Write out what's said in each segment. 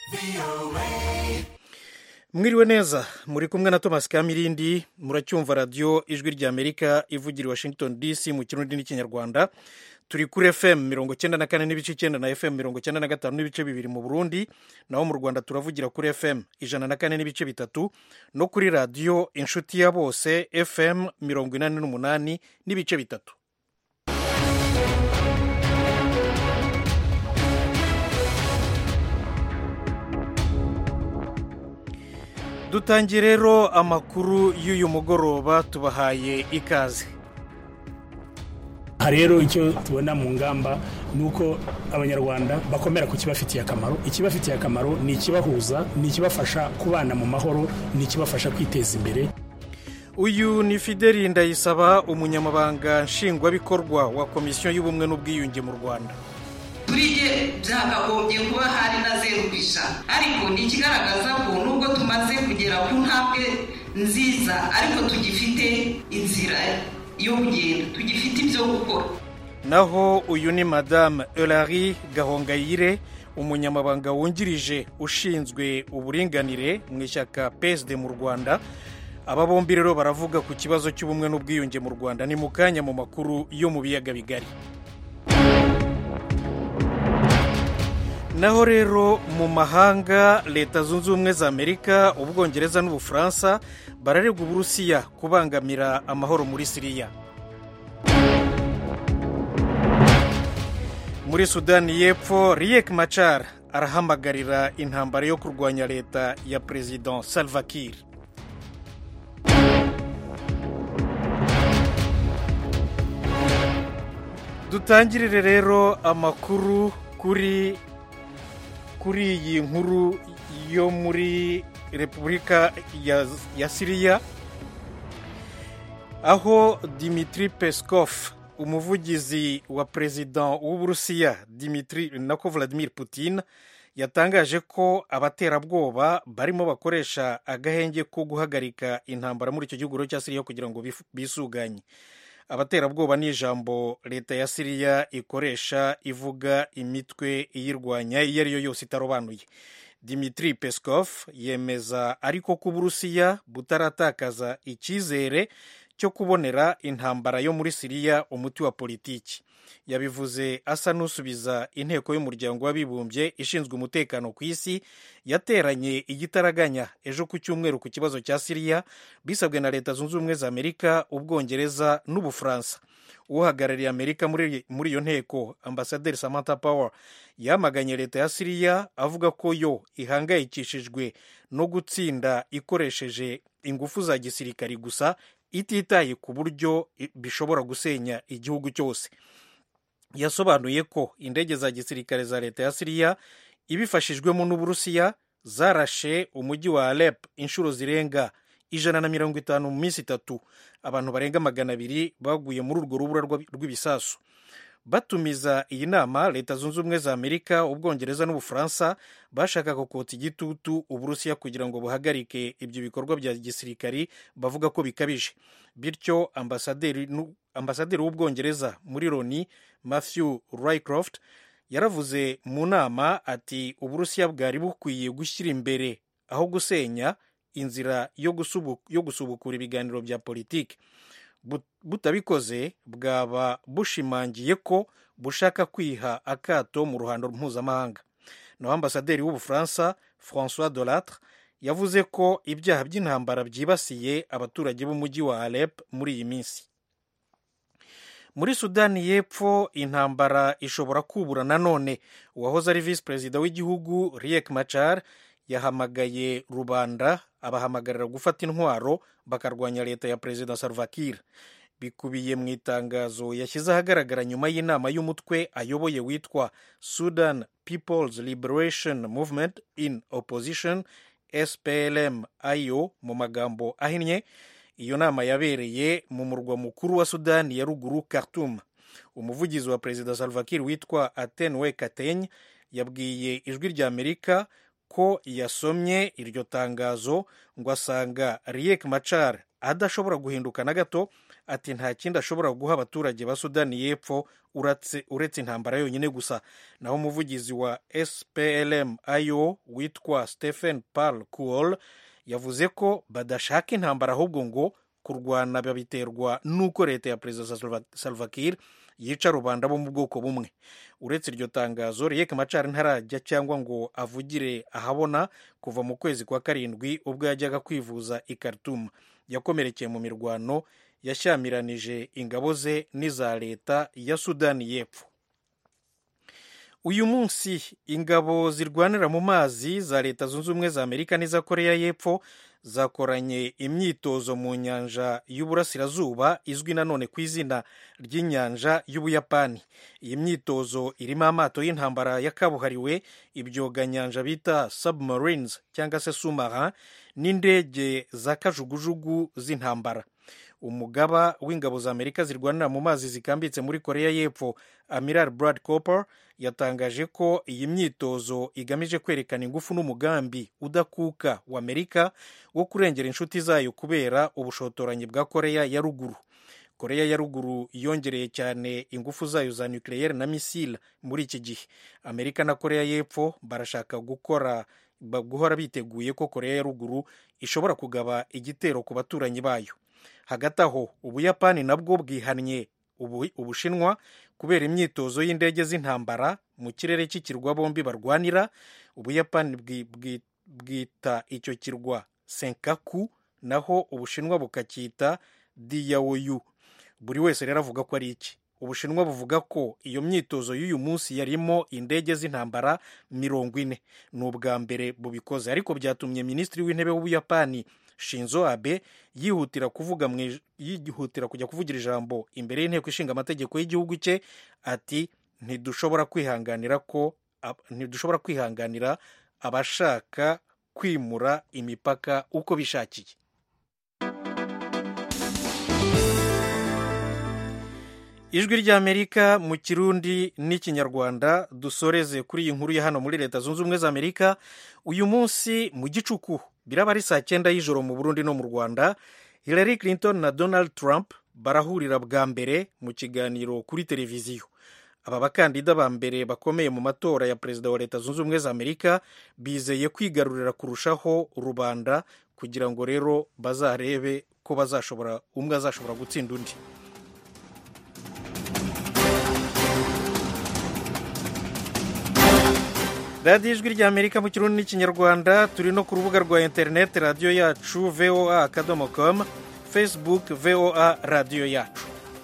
Mwiriwe neza muri kumwe na Thomas Kamirindi muracyumva radio ijwi rya Amerika ivugira i Washington DC mu kirundi n'ikinyarwanda. Turi kuri FM 94 n'ibice 9 na FM 95 n'ibice 2 mu Burundi, naho mu Rwanda turavugira kuri FM 104 n'ibice 3 no kuri radio Inshuti ya Bose FM 88 n'ibice 3. Dutangiye rero amakuru y'uyu mugoroba, tubahaye ikaze. Rero icyo tubona mu ngamba nuko abanyarwanda bakomera ku kibafitiye akamaro. Ikibafitiye akamaro ni ikibahuza, ni ikibafasha kubana mu mahoro, ni ikibafasha kwiteza imbere. Uyu ni Fideli Ndayisaba, umunyamabanga nshingwabikorwa wa Komisiyo y'Ubumwe n'Ubwiyunge mu Rwanda. Turiye byakagombye kuba hari na zeru bisha, ariko ni ikigaragaza ko nubwo tumaze kugera ku ntambwe nziza, ariko tugifite inzira yo kugenda, tugifite ibyo gukora. Naho uyu ni Madame Elari Gahongayire, umunyamabanga wungirije ushinzwe uburinganire mu ishyaka PSD mu Rwanda. Aba bombi rero baravuga ku kibazo cy'ubumwe n'ubwiyunge mu Rwanda. Ni mu kanya mu makuru yo mu biyaga bigari. Naho rero mu mahanga, Leta Zunze Ubumwe za Amerika, Ubwongereza n'Ubufaransa bararega Uburusiya kubangamira amahoro muri Siriya. Muri Sudani y'Epfo, Riek Machar arahamagarira intambara yo kurwanya leta ya President Salva Kiir. Dutangirire rero amakuru kuri iyi nkuru yo muri Repubulika ya Siriya, aho Dmitry Peskov, umuvugizi wa President w'Uburusiya Vladimir Putin, yatangaje ko abaterabwoba barimo bakoresha agahenge ko guhagarika intambara muri icyo gihugu cya Siriya kugira ngo bisuganye. Abaterabwoba ni ijambo leta ya Siriya ikoresha ivuga imitwe iyirwanya iyo ari yo yose itarobanuye. Dmitry Peskov yemeza ariko ko Uburusiya butaratakaza icyizere cyo kubonera intambara yo muri Siriya umuti wa politiki. Yabivuze asa n'usubiza inteko y'umuryango w'abibumbye ishinzwe umutekano ku isi yateranye igitaraganya ejo ku cyumweru ku kibazo cya Siriya, bisabwe na Leta Zunze Ubumwe za Amerika, Ubwongereza n'Ubufaransa. Uhagarariye Amerika muri iyo nteko, Ambasaderi Samantha Power, yamaganye leta ya Siriya avuga ko yo ihangayikishijwe no gutsinda ikoresheje ingufu za gisirikari gusa, ititaye ku buryo bishobora gusenya igihugu cyose. Yasobanuye ko indege za gisirikare za leta ya Siriya ibifashijwemo n'Uburusiya zarashe umujyi wa Alep inshuro zirenga 150 mu minsi 3. Abantu barenga 200 baguye muri urwo rubura rw'ibisasu. Batumiza iyi nama, Leta Zunze Ubumwe za Amerika, Ubwongereza n'Ubufaransa bashakaga kotsa igitutu Uburusiya kugira ngo buhagarike ibyo bikorwa bya gisirikari bavuga ko bikabije. Bityo ambasaderi w'Ubwongereza muri Loni, Matthew Rycroft, yaravuze mu nama ati Uburusiya bwari bukwiye gushyira imbere aho gusenya inzira yo gusubukura ibiganiro bya politiki. Butabikoze bwaba bushimangiye ko bushaka kwiha akato mu ruhando mpuzamahanga. Naho ambasaderi w'Ubufaransa François Delattre yavuze ko ibyaha by'intambara byibasiye abaturage b'umujyi wa Alep muri iyi minsi. Muri Sudani y'Epfo, intambara ishobora kubura nanone. Uwahoze ari visi perezida w'igihugu Riek Machar yahamagaye rubanda, abahamagarira gufata intwaro bakarwanya leta ya Perezida Salva Kiir. Bikubiye mu itangazo yashyize ahagaragara nyuma y'inama y'umutwe ayoboye witwa Sudan People's Liberation Movement in Opposition, SPLM-IO mu magambo ahinnye. Iyo nama yabereye mu murwa mukuru wa Sudani ya ruguru, Khartoum. Umuvugizi wa Perezida Salva Kiir witwa Atenwe Kateny yabwiye ijwi rya Amerika ko yasomye iryo tangazo ngo asanga Riek Machar adashobora guhinduka na gato, ati nta kindi ashobora guha abaturage ba Sudani y'Epfo uretse intambara yonyine gusa. Naho umuvugizi wa SPLM-IO witwa Stephen Parl Kuol yavuze ko badashaka intambara, ahubwo ngo kurwana babiterwa n'uko leta ya Perezida Salva Kiir yica rubanda bo mu bwoko bumwe. Uretse iryo tangazo, Riek Machar ntarajya cyangwa ngo avugire ahabona kuva mu kwezi kwa karindwi ubwo yajyaga kwivuza i Khartoum. Yakomerekeye mu mirwano yashyamiranyije ingabo ze n'iza leta ya Sudani y'Epfo. Uyu munsi ingabo zirwanira mu mazi za Leta Zunze Ubumwe za Amerika n'iza Korea y'Epfo zakoranye imyitozo mu nyanja y'Uburasirazuba izwi nanone ku izina ry'inyanja y'Ubuyapani. Iyi myitozo irimo amato y'intambara yakabuhariwe, ibyoganyanja bita submarines cyangwa se sous-marin, n'indege za kajugujugu z'intambara. Umugaba w'ingabo za Amerika zirwanira mu mazi zikambitse muri Korea y'Epfo, Amiral Brad Cooper, yatangaje ko iyi myitozo igamije kwerekana ingufu n'umugambi udakuka wa Amerika wo kurengera inshuti zayo kubera ubushotoranyi bwa Korea ya ruguru. Korea ya ruguru yongereye cyane ingufu zayo za nucleaire na missile muri iki gihe. Amerika na Korea y'Epfo barashaka guhora biteguye ko Korea ya ruguru ishobora kugaba igitero ku baturanyi bayo. Hagati aho, Ubuyapani nabwo bwihannye Ubushinwa kubera imyitozo y'indege z'intambara mu kirere cy'ikirwa bombi barwanira. Ubuyapani bwita icyo kirwa Senkaku, naho Ubushinwa bukacyita Diaoyu. Buri wese rero avuga ko ari iki. Ubushinwa buvuga ko iyo myitozo y'uyu munsi yarimo indege z'intambara 40. Ni ubwa mbere bubikoze, ariko byatumye Minisitiri w'Intebe w'Ubuyapani Shinzo Abe yihutira kujya kuvugira ijambo imbere y'inteko ishinga amategeko y'igihugu cye, ati ntidushobora kwihanganira abashaka kwimura imipaka uko bishakiye. Ijwi ry'Amerika mu Kirundi n'Ikinyarwanda. Dusoreze kuri iyi nkuru ya hano muri Leta Zunze Ubumwe za Amerika. Uyu munsi mu gicuku biraba ari 9:00 y'ijoro mu Burundi no mu Rwanda, Hillary Clinton na Donald Trump barahurira bwa mbere mu kiganiro kuri televiziyo. Aba bakandida ba mbere bakomeye mu matora ya perezida wa Leta Zunze Ubumwe za Amerika bizeye kwigarurira kurushaho rubanda kugira ngo rero bazarebe ko umwe azashobora gutsinda undi. radiyo ijwi ry'Amerika mu Kirundi n'Ikinyarwanda. Turi no ku rubuga rwa interineti radiyo yacu voa.com, Facebook voa radiyo yacu.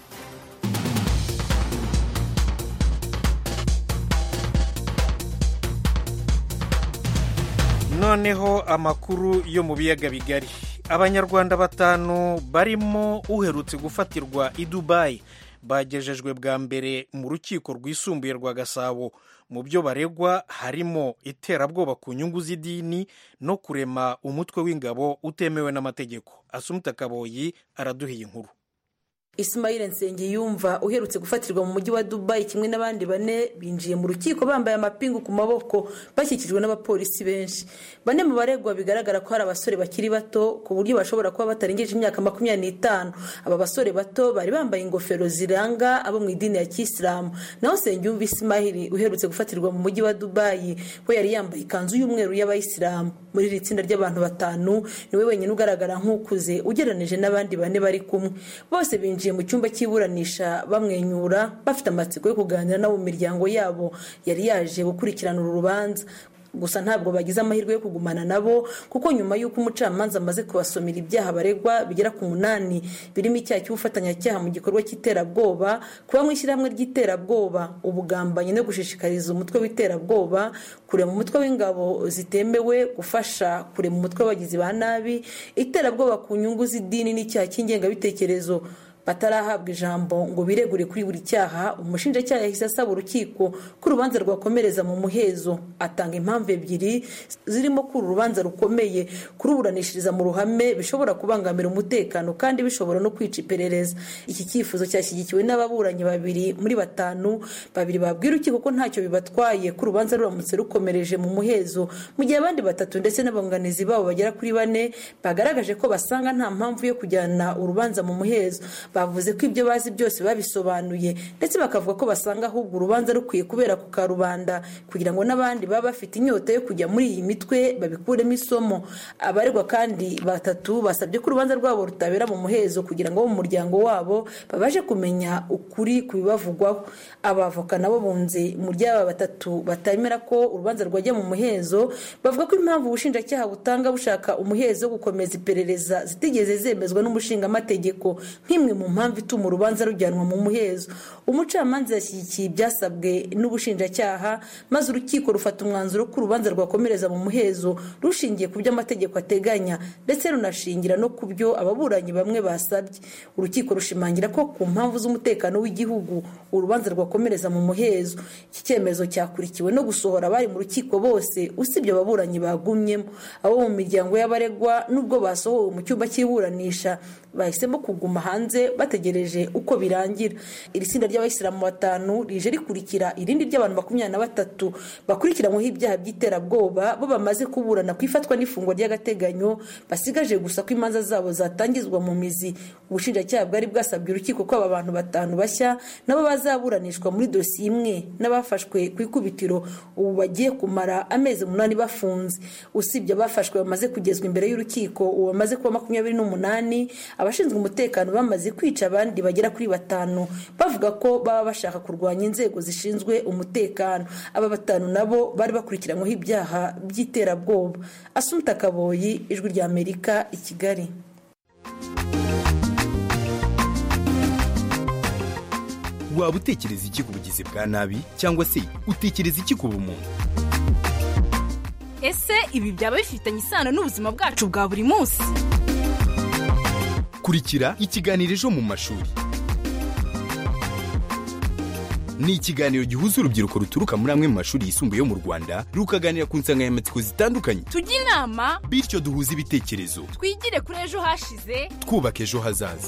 Noneho amakuru yo mu biyaga bigari. Abanyarwanda 5 barimo uherutse gufatirwa i Dubai bagejejwe bwa mbere mu rukiko rwisumbuye rwa Gasabo. Mu byo baregwa harimo iterabwoba ku nyungu z'idini no kurema umutwe w'ingabo utemewe n'amategeko. Asumta Kaboyi araduhiye inkuru. Ismail Nsengiyumva uherutse gufatirwa mu mujyi wa Dubai kimwe n'abandi 4 binjiye mu rukiko bambaye amapingu ku maboko bashyikijwe n'abapolisi benshi. 4 mu baregwa bigaragara ko hari abasore bakiri bato ku buryo bashobora kuba batarengeje imyaka 25. Aba basore bato bari bambaye ingofero ziranga abo mu idini ya Kisilamu. Naho Nsengiyumva Ismail uherutse gufatirwa mu mujyi wa Dubai we yari yambaye ikanzu y'umweru y'Abayisilamu. Muri iri tsinda ry'abantu 5 niwe wenyine ugaragara nk'ukuze ugereranije n'abandi 4 bari kumwe. Bose mu cyumba cy'iburanisha bamwenyura bafite amatsiko yo kuganira nabo mu miryango yabo yari yaje gukurikirana uru rubanza. Gusa ntabwo bagize amahirwe yo kugumana nabo kuko nyuma y'uko umucamanza amaze kubasomera ibyaha baregwa bigera ku 8 birimo icyaha cy'ubufatanyacyaha mu gikorwa cy'iterabwoba, kuba mu ishyirahamwe ry'iterabwoba, ubugambanyi no gushishikariza umutwe w'iterabwoba, kurema umutwe w'ingabo zitemewe, gufasha kurema umutwe w'abagizi ba nabi, iterabwoba ku nyungu z'idini n'icyaha cy'ingengabitekerezo. Batarahabwa ijambo ngo biregure kuri buri cyaha, umushinjacyaha yahise asaba urukiko ko urubanza rwakomereza mu muhezo. Atanga impamvu 2 zirimo ko urubanza rukomeye kuruburanishiriza mu ruhame bishobora kubangamira umutekano kandi bishobora no kwica iperereza. Iki cyifuzo cyashyigikiwe n'ababuranyi 2 muri 5, 2 babwira urukiko ko ntacyo bibatwaye ko urubanza ruramutse rukomereje mu muhezo, mu gihe abandi 3 ndetse n'abunganizi babo bagera kuri 4 bagaragaje ko basanga nta mpamvu yo kujyana urubanza mu muhezo. bavuze ko ibyo bazi byose babisobanuye ndetse bakavuga ko basanga ahubwo urubanza rukwiye kubera ku karubanda kugira ngo n'abandi baba bafite inyota yo kujya muri iyi mitwe babikuremo isomo. Abaregwa kandi batatu basabye ko urubanza rwabo rutabera mu muhezo kugira ngo mu muryango wabo babashe kumenya ukuri ku bibavugwaho. Abavoka nabo bunze mu ry'aba batatu batemera ko urubanza rwajya mu muhezo, bavuga ko impamvu ubushinjacyaha butanga bushaka umuhezo wo gukomeza iperereza zitigeze zemezwa n'umushingamategeko nk'imwe mu mpamvu ituma urubanza rujyanwa mu muhezo. Umucamanza yashyigikiye ibyasabwe n'ubushinjacyaha maze urukiko rufata umwanzuro ko urubanza rwakomereza mu muhezo rushingiye ku byo amategeko ateganya ndetse runashingira no ku byo ababuranyi bamwe basabye. Urukiko rushimangira ko ku mpamvu z'umutekano w'igihugu urubanza rwakomereza mu muhezo. Iki cyemezo cyakurikiwe no gusohora abari mu rukiko bose usibye ababuranyi bagumyemo. Abo mu miryango y'abaregwa nubwo basohowe mu cyumba cy'iburanisha bahisemo kuguma hanze bategereje uko birangira. Iri tsinda ry'abayisilamu 5 rije rikurikira irindi ry'abantu 23 bakurikiranyweho ibyaha by'iterabwoba bo bamaze kuburana kwifatwa n'ifungwa ry'agateganyo, basigaje gusa ko imanza zabo zatangizwa mu mizi. Ubushinjacyaha bwari bwasabye urukiko ko aba bantu 5 bashya nabo bazaburanishwa muri dosiye imwe n'abafashwe ku ikubitiro ubu bagiye kumara amezi 8 bafunze. Usibye abafashwe bamaze kugezwa imbere y'urukiko ubu bamaze kuba 28, abashinzwe umutekano bamaze kwica abandi bagera kuri 5 bavuga ko baba bashaka kurwanya inzego zishinzwe umutekano. Aba 5 nabo bari bakurikiranyweho ibyaha by'iterabwoba. Asumta Kaboyi, Ijwi rya Amerika, i Kigali. Waba utekereza iki ku bugizi bwa nabi cyangwa se utekereza iki ku bumuntu? Ese ibi byaba bifitanye isano n'ubuzima bwacu bwa buri munsi? Kurikira ikiganiro Ejo mu mashuri. Ni ikiganiro gihuza urubyiruko ruturuka muri amwe mu mashuri yisumbuye yo mu Rwanda rukaganira ku nsanganyamatsiko zitandukanye. Tujye inama bityo duhuze ibitekerezo. Twigire kuri ejo hashize, twubaka ejo hazaza.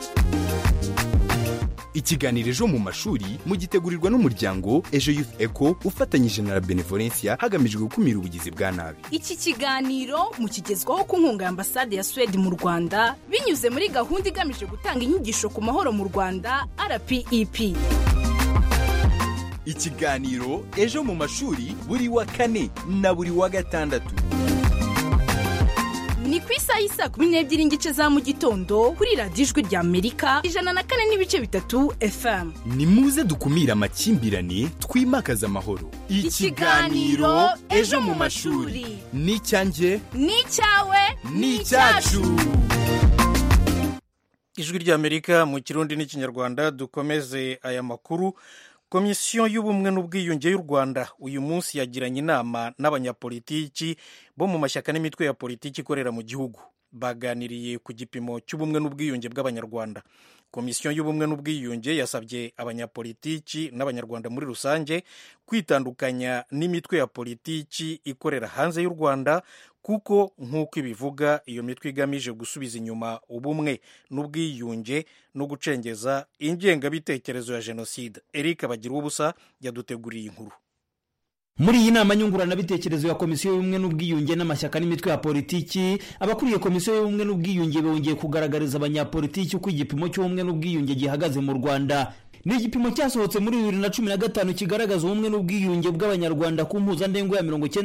Ikiganiro Ejo mu mashuri mugitegurirwa n'umuryango Ejo Youth Eco ufatanyije na Benevolencia hagamijwe gukumira ubugizi bwa nabi. Iki kiganiro mukigezwaho ku nkunga ya Ambasade ya Sweden mu Rwanda binyuze muri gahunda igamije gutanga inyigisho ku mahoro mu Rwanda RPEP. Ikiganiro Ejo mu mashuri buri wa 4 na buri wa 6. Ni ku isaha y'isa 12:00 za mu gitondo kuri radiyo Ijwi rya Amerika 104.3 FM. Ni muze dukumira amakimbirane twimakaza amahoro. Ikiganiro Ejo mu mashuri ni cyanjye, ni cyawe, ni cyacu. Ijwi rya Amerika mu Kirundi n'Ikinyarwanda. Dukomeze aya makuru. Komisiyo y'ubumwe n'ubwiyunge y'u Rwanda uyu munsi yagiranye inama n'abanyapolitiki bo mu mashyaka n'imitwe ya politiki ikorera mu gihugu. Baganiriye ku gipimo cy'ubumwe n'ubwiyunge bw'abanyarwanda. Komisiyo y'ubumwe n'ubwiyunge yasabye abanyapolitiki n'abanyarwanda muri rusange kwitandukanya n'imitwe ya politiki ikorera hanze y'u Rwanda kuko nk'uko ibivuga iyo mitwe igamije gusubiza inyuma ubumwe n'ubwiyunge no gucengeza ingengabitekerezo ya jenoside. Eric Bagiruwubusa yaduteguriye inkuru. Muri iyi nama nyunguranabitekerezo ya Komisiyo y'ubumwe n'ubwiyunge n'amashyaka n'imitwe ya politiki, abakuriye Komisiyo y'ubumwe n'ubwiyunge bongeye kugaragariza abanyapolitiki uko igipimo cy'ubumwe n'ubwiyunge gihagaze mu Rwanda. Ni igipimo cyasohotse muri 2015 kigaragaza ubumwe n'ubwiyunge bw'abanyarwanda ku mpuzandengo ya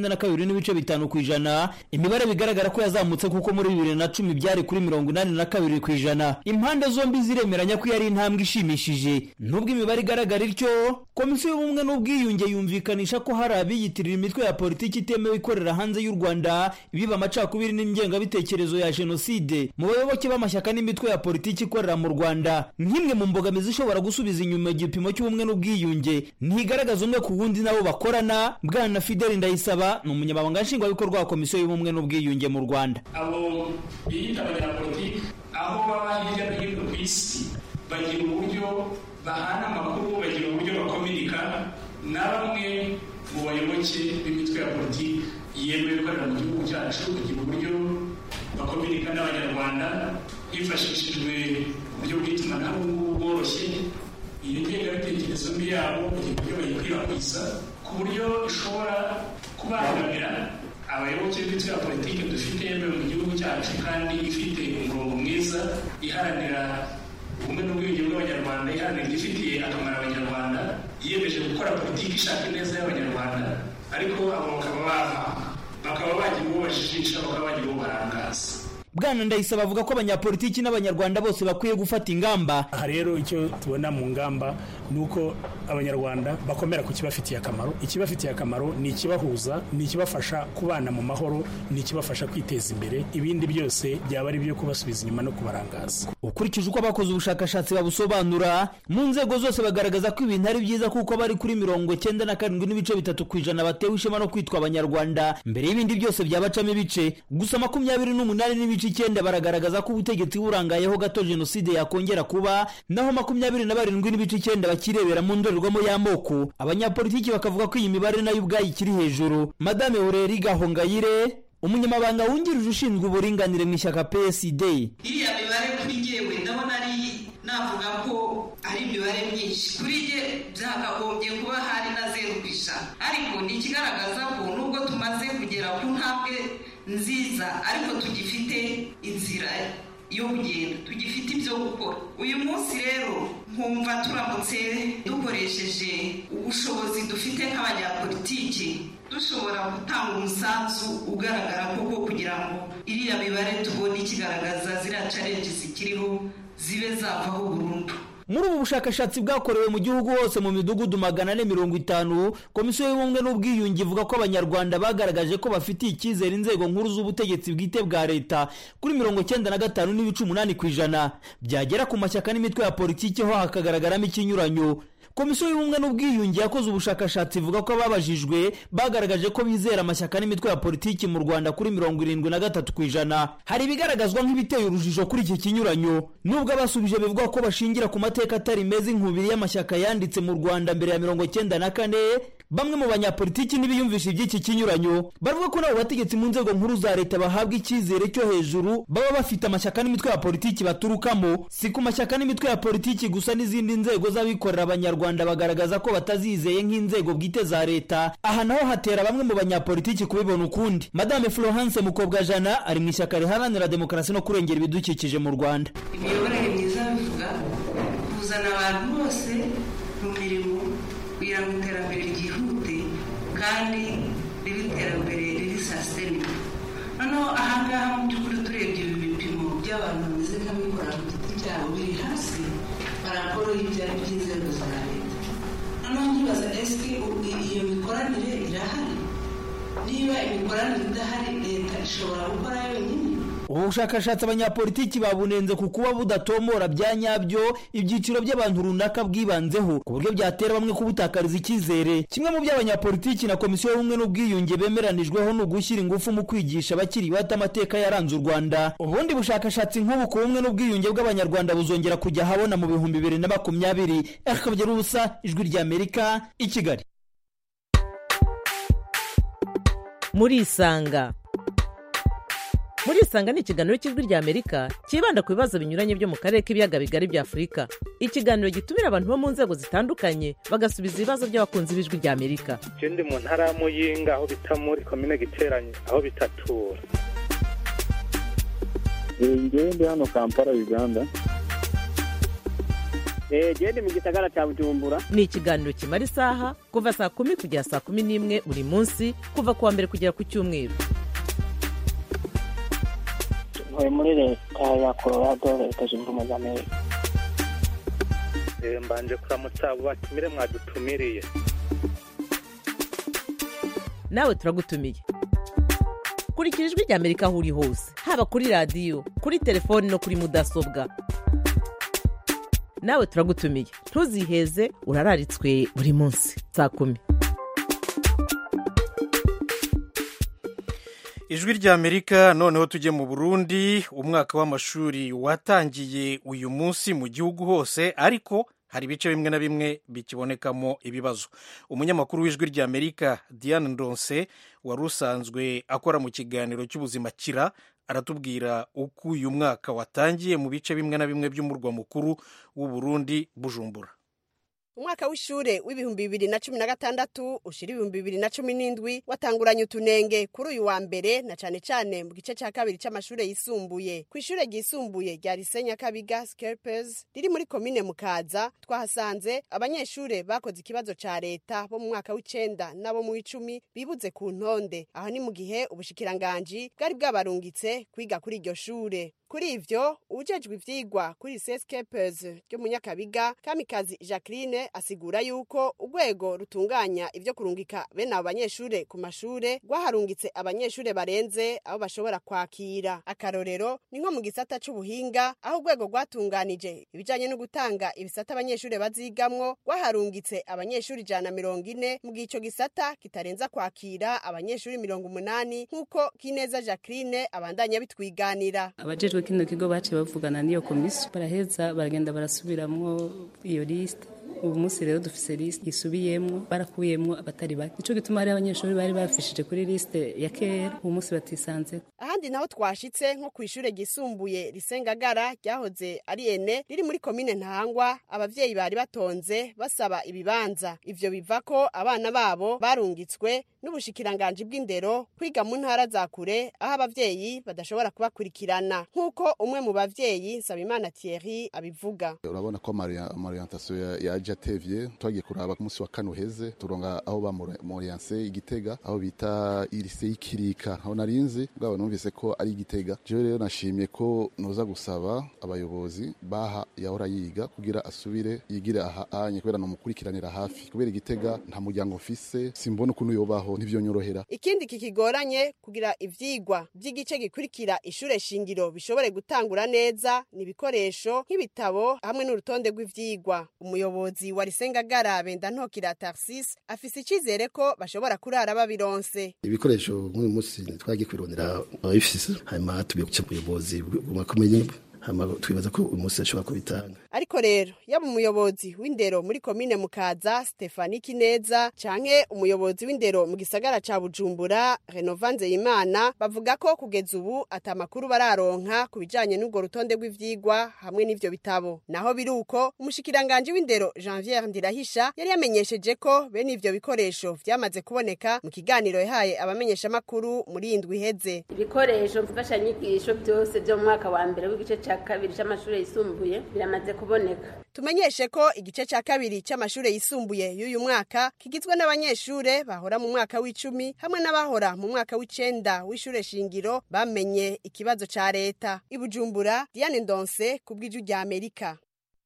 92.5%. Imibare bigaragara ko yazamutse kuko muri 2010 byari kuri 82%. Impande zombi ziremeranya ko yari intambwe ishimishije. Nubwo imibare igaragara ityo, Komisiyo y'ubumwe n'ubwiyunge yumvikanisha ko hari abiyitirira imitwe ya politiki itemewe ikorera hanze y'u Rwanda biba amacakubiri n'ingengabitekerezo ya jenoside mu bayoboke b'amashyaka n'imitwe ya politiki ikorera mu Rwanda. Nk'imwe mu mbogamizi ishobora gusubiza inyuma igipimo cy'ubumwe n'ubwiyunge ntigaragaza umwe ku wundi nabo bakorana. Bwana Fidel Ndayisaba ni umunyamabanga nshingwabikorwa wa Komisiyo y'ubumwe n'ubwiyunge mu Rwanda. Abo biyita abanyapolitiki aho baba hirya no hino ku isi bagira uburyo bahana amakuru, bagira uburyo bakominika na bamwe mu bayoboke b'imitwe ya politiki yemewe gukorera mu gihugu cyacu, bagira uburyo bakominika n'abanyarwanda hifashishijwe uburyo bw'itumanaho bworoshye. Iyo ngengabitekerezo mbi yabo bagira uburyo bayikwirakwiza ku buryo ishobora kubangamira abayoboke b'imitwe ya politiki dufite yemewe mu gihugu cyacu kandi ifite umurongo mwiza iharanira ubumwe n'ubwiyunge bw'abanyarwanda iharanira igifitiye akamaro abanyarwanda, yiyemeje gukora politiki ishaka ineza y'abanyarwanda, ariko abo bakaba bagira uwo bajijisha, bakaba bagira uwo barangaza. Bwana Ndayisaba avuga ko abanyapolitiki n'abanyarwanda bose bakwiye gufata ingamba. Aha rero icyo tubona mu ngamba nuko abanyarwanda bakomera ku kibafitiye akamaro. Ikibafitiye akamaro ni ikibahuza, ni ikibafasha kubana mu mahoro, ni ikibafasha kwiteza imbere. Ibindi byose byaba ari byo kubasubiza inyuma no kubarangaza. Ukurikije uko abakoze ubushakashatsi babusobanura, mu nzego zose bagaragaza ko ibintu ari byiza kuko bari kuri 97.3% batewe ishema no kwitwa abanyarwanda mbere y'ibindi byose byabacamo ibice. Gusa 28.9% baragaragaza ko ubutegetsi burangayeho gato jenoside yakongera kuba, naho 27.9% bakirebera mu ndorerwamo y'amoko. Abanyapolitiki bakavuga ko iyi mibare nayo ubwayo ikiri hejuru. Madame Aureli Gahongayire, umunyamabanga wungirije ushinzwe uburinganire mu ishyaka PSD: iriya mibare kuri jyewe ndabona ari navuga ko ari imibare myinshi. Kuri jye byakagombye kuba hari na 0%, ariko ni ikigaragaza ko nubwo tumaze kugera ku ntambwe nziza, ariko tugifite inzira yo kugenda, tugifite ibyo gukora. Uyu munsi rero nkumva turamutse dukoresheje ubushobozi dufite nk'abanyapolitiki, dushobora gutanga umusanzu ugaragara koko kugira ngo iriya mibare tubone ikigaragaza ziriya challenge zikiriho zibe zavaho burundu. Muri ubu bushakashatsi bwakorewe mu gihugu hose mu midugudu 450, Komisiyo y'Ubumwe n'Ubwiyunge ivuga ko abanyarwanda bagaragaje ko bafitiye icyizere inzego nkuru z'ubutegetsi bwite bwa leta kuri 95.8%. Byagera ku mashyaka n'imitwe ya politiki ho hakagaragaramo ikinyuranyo. Komisiyo y'Ubumwe n'Ubwiyunge yakoze ubushakashatsi ivuga ko babajijwe bagaragaje ko bizera amashyaka n'imitwe ya politiki mu Rwanda kuri 73%. Hari ibigaragazwa nk'ibiteye urujijo kuri iki kinyuranyo, nubwo abasubije bivuga ko bashingira ku mateka atari meza inkubiri y'amashyaka yanditse mu Rwanda mbere ya 1994. Bamwe mu banyapolitiki n'ibiyumvisha iby'iki kinyuranyo bavuga ko nabo bategetsi mu nzego nkuru za leta bahabwa icyizere cyo hejuru baba bafite amashyaka n'imitwe ya politiki baturukamo. Si ku mashyaka n'imitwe ya politiki gusa, n'izindi nzego z'abikorera abanyarwanda bagaragaza ko batazizeye nk'inzego bwite za leta. Aha naho hatera bamwe mu banyapolitiki kubibona ukundi. Madame Florence Mukobwajana ari mu ishyaka riharanira demokarasi no kurengera ibidukikije mu Rwanda. Imiyoborere myiza bivuga kuzana abantu bose mu mirimo kugira ngo iterambere ryihute kandi ribe iterambere riri sustainable. Noneho ahangaha mu by'ukuri turebye ibi bipimo by'abantu bameze nk'abikora ku giti cyabo biri hasi baraporo y'ibyari by'inzego za leta. Noneho nkibaza eske iyo mikoranire irahari? Niba imikoranire idahari, leta ishobora gukora yonyine? Ubu bushakashatsi abanyapolitiki babunenze ku kuba budatomora bya nyabyo ibyiciro by'abantu runaka bwibanzeho, ku buryo byatera bamwe kubutakariza icyizere. Kimwe mu by'abanyapolitiki na Komisiyo y'Ubumwe n'Ubwiyunge bemeranijweho no gushyira ingufu mu kwigisha abakiri bato amateka yaranze u Rwanda. Ubundi bushakashatsi nk'ubu ku bumwe n'ubwiyunge bw'abanyarwanda buzongera kujya habona mu 2020. Akabagira ubusa, Ijwi ry'Amerika, i Kigali. Muri Isanga ni ikiganiro cy'Ijwi ry'Amerika kibanda ku bibazo binyuranye byo mu karere k'ibiyaga bigari bya Afurika. Ikiganiro gitumira abantu bo mu nzego zitandukanye bagasubiza ibibazo by'abakunzi b'Ijwi ry'Amerika. Ndi mu ntara ya Muyinga aho bita muri komine Giteranye aho bitatura. Ndi hano Kampala, Uganda. Ndi mu gisagara cya Bujumbura. Ni ikiganiro kimara isaha kuva saa 10 kugera saa 11 buri munsi, kuva kuwa mbere kugera ku cyumweru. Muri leta ya Colorado, Leta Zunze Ubumwe za Amerika. Mbanje kuramutsa abo batumire mwadutumiriye. Nawe turagutumiye. Kurikira Ijwi ry'Amerika aho uri hose, haba kuri radio, kuri telefoni no kuri mudasobwa. Nawe turagutumiye, ntuziheze, urararitswe buri munsi saa 10. Ijwi ry'Amerika. Noneho tujye mu Burundi. Umwaka w'amashuri watangiye uyu munsi mu gihugu hose, ariko hari ibice bimwe na bimwe bikibonekamo ibibazo. Umunyamakuru w'Ijwi ry'Amerika Diane Ndonse wari usanzwe akora mu kiganiro cy'ubuzima Kira aratubwira uko uyu mwaka watangiye mu bice bimwe na bimwe by'umurwa mukuru w'u Burundi, Bujumbura. umwaka w'ishure w'ibihumbi 2016 ushira ibihumbi 2017 watanguranye utunenge kuri uyu wa mbere na cane cane mu gice ca kabiri c'amashure yisumbuye. Kw'ishure ryisumbuye rya Lycée Nyakabiga Scarpers riri muri komine Mukaza twahasanze abanyeshure bakoze ikibazo ca leta bo mu mwaka w'icenda nabo mu w'icumi bibuze ku ntonde. Aho ni mu gihe ubushikiranganji bwari bwabarungitse kwiga kuri iryo shure. Kuri ivyo ujejwe ivyigwa kuri Lycée Scarpers ryo mu Nyakabiga Kamikazi Jacqueline asigura yuko urwego rutunganya ivyo kurungika bene abo banyeshure ku mashure rwaharungitse abanyeshure barenze abo bashobora kwakira. Akarorero ni nko mu gisata c'ubuhinga aho urwego rwatunganije ibijanye no gutanga ibisata abanyeshure bazigamwo rwaharungitse abanyeshure 140 mu gico gisata kitarenza kwakira abanyeshure 80 nkuko Kineza Jacqueline abandanya bitwiganira. Abajejwe kino kigo bace bavugana n'iyo komisiyo baraheza baragenda barasubiramwo iyo liste. Ubu munsi rero dufise liste isubiyemwo barakuyemwo abatari bake. Ico gituma hari abanyeshuri bari bafishije kuri liste ya kera ubu munsi batisanze. Ahandi naho twashitse nko kw'ishure gisumbuye Risengagara ryahoze ari ene riri muri komine Ntahangwa abavyeyi bari batonze basaba ibibanza. Ivyo bivako abana babo barungitswe n'ubushikiranganje bw'indero kwiga mu ntara za kure aho abavyeyi badashobora kubakurikirana nkuko umwe mu bavyeyi Sabimana Thierry abivuga. Urabona ko orientation yaje atevye twagiye kuraba ku munsi wa kane uheze turonga aho ba Moriance Igitega aho bita Lycée Ikirika aho narinzi bwabo numvise ko ari Igitega. Je rero nashimye ko noza gusaba abayobozi baha yahora yiga kugira asubire yigire aha anye kubera no mukurikiranira hafi kubera Igitega nta muryango mfise simbona ukuntu yobaho nivyo nyorohera. Ikindi kikigoranye kugira ivyigwa by'igice gikurikira ishure shingiro bishobore gutangura neza ni ibikoresho nk'ibitabo hamwe n'urutonde rw'ivyigwa. Umuyobozi wa Risengagara Bendantokira Tarsis afise icizere ko bashobora kurara babironse. Ibikoresho nk'uyu munsi twagiye kwirondera abifise hanyuma tubiye kuca umuyobozi bw'amakomeye twibaza ko umunsi ashobora kubitanga. Ariko rero yaba umuyobozi w'indero muri komine Mukaza Stefani Kineza canke umuyobozi w'indero mu gisagara ca Bujumbura Renovanze Imana bavuga ko kugeza ubu atamakuru bararonka kubijanye n'ubwo rutonde rw'ivyigwa hamwe n'ivyo bitabo. Naho biruko umushikiranganje w'indero Janvier Ndirahisha yari yamenyesheje ko bene ivyo bikoresho vyamaze kuboneka mu kiganiro yahaye abamenyesha makuru muri indwi iheze. Ibikoresho mfasha nyigisho byose byo mu mwaka wa mbere w'igice ca kabiri c'amashure yisumbuye biramaze kuboneka. Tumenyeshe ko igice ca kabiri c'amashure yisumbuye y'uyu mwaka kigizwe n'abanyeshure bahora mu mwaka w'icumi hamwe n'abahora mu mwaka w'icenda w'ishure shingiro bamenye ikibazo ca leta. I Bujumbura, Diane Ndonse kubw'ijwi rya Amerika.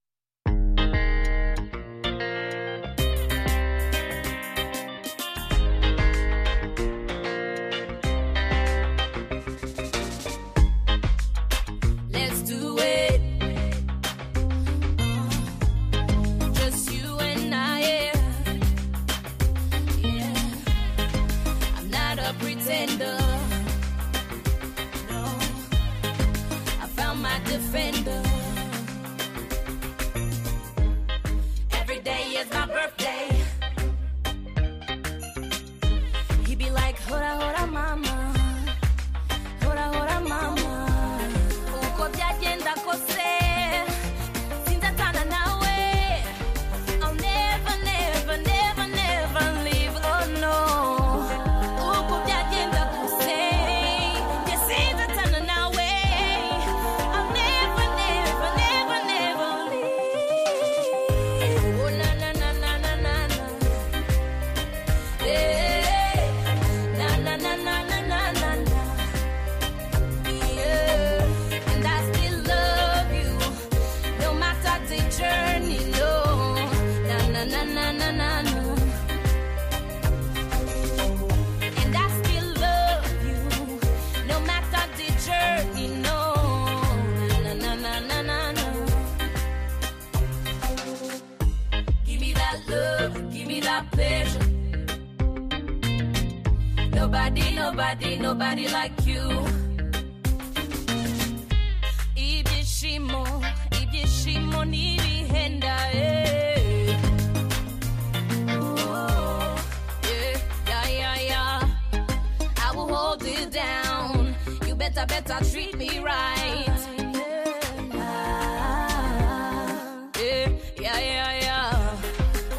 Defender. Every day is my birthday. He be like, hora hora mama, hora hora mama. Uko byagenda kose, sindatana nawe. I'll never, never, never, never leave. Oh no. Uko byagenda kose, yeah, sindatana nawe. Nobody like you. Ibyishimo n'ibihenda. Oh, yeah. I will hold it down. You better treat me right. Yeah.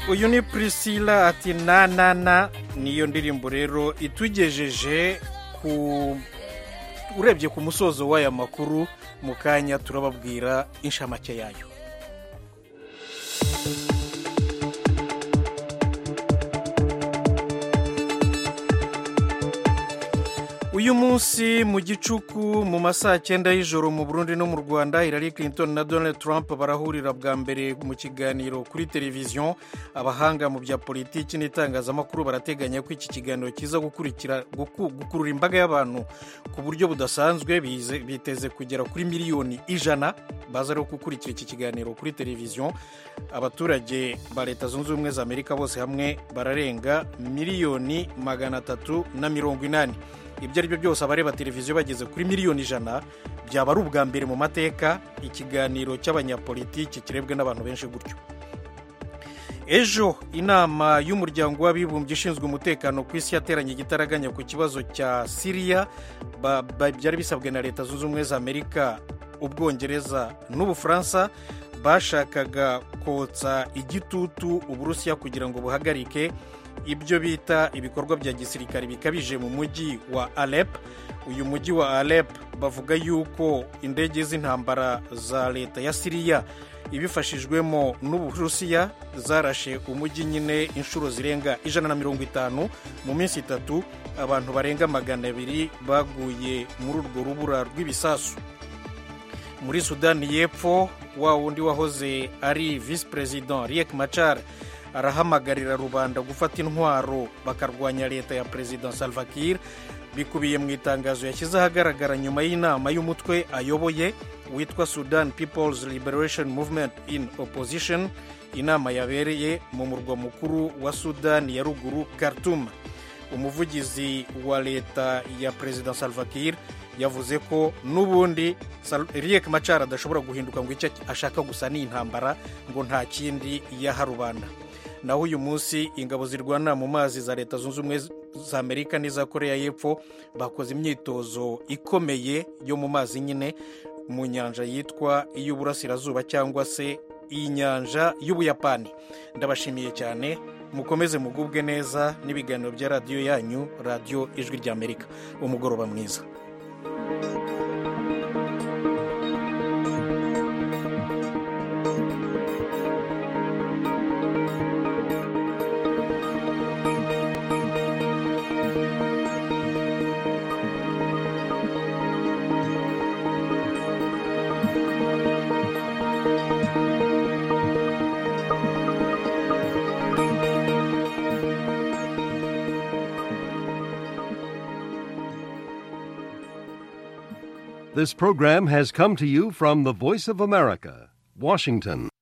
uyu ni Priscilla ati na niyo ndirimbo rero itugejeje urebye ku musozo w'aya makuru. Mu kanya turababwira inshamake yayo. Uyu munsi mu gicuku mu masaa 9 y'ijoro mu Burundi no mu Rwanda, Hillary Clinton na Donald Trump barahurira bwa mbere mu kiganiro kuri televiziyo. Abahanga mu bya politiki n'itangazamakuru barateganya ko iki kiganiro kiza gukurura imbaga y'abantu ku buryo budasanzwe. Biteze kugera kuri miliyoni 100 baza rero gukurikira iki kiganiro kuri televiziyo. Abaturage ba Leta Zunze Ubumwe za Amerika bose hamwe bararenga miliyoni 380. Ibyo ari byo byose abareba televiziyo bageze kuri miliyoni 100 byaba ari ubwa mbere mu mateka ikiganiro cy'abanyapolitiki kirebwe n'abantu benshi gutyo. Ejo inama y'umuryango w'abibumbye ishinzwe umutekano ku isi yateranye igitaraganya ku kibazo cya Syria. Byari bisabwe na Leta Zunze Ubumwe za Amerika, Ubwongereza n'Ubufaransa. Bashakaga kotsa igitutu Uburusiya kugira ngo buhagarike ibyo bita ibikorwa bya gisirikare bikabije mu mujyi wa Alep. Uyu mujyi wa Alep bavuga yuko indege z'intambara za leta ya Syria ibifashijwemo n'Uburusiya zarashe umujyi nyine inshuro zirenga 150 mu minsi 3. Abantu barenga 200 baguye muri urwo rubura rw'ibisasu. Muri Sudani y'Epfo, wa wundi wahoze ari vice president Riek Machar arahamagarira rubanda gufata intwaro bakarwanya leta ya President Salva Kiir. Bikubiye mu itangazo yashyize ahagaragara nyuma y'inama y'umutwe ayoboye witwa Sudan People's Liberation Movement in Opposition. Inama yabereye mu murwa mukuru wa Sudan ya ruguru Khartoum. Umuvugizi wa leta ya President Salva Kiir yavuze ko n'ubundi Riek Machar adashobora guhinduka ngo icyo ashaka gusa ni intambara, ngo nta kindi yaha rubanda. Naho uyu munsi ingabo zirwana mu mazi za Leta Zunze Ubumwe za Amerika n'iza Korea y'Epfo bakoze imyitozo ikomeye yo mu mazi nyine mu nyanja yitwa iy'Uburasirazuba cyangwa se inyanja y'Ubuyapani. Ndabashimiye cyane, mukomeze mugubwe neza n'ibiganiro bya radiyo yanyu, radiyo Ijwi ry'Amerika. Umugoroba mwiza. This program has come to you from the Voice of America, Washington.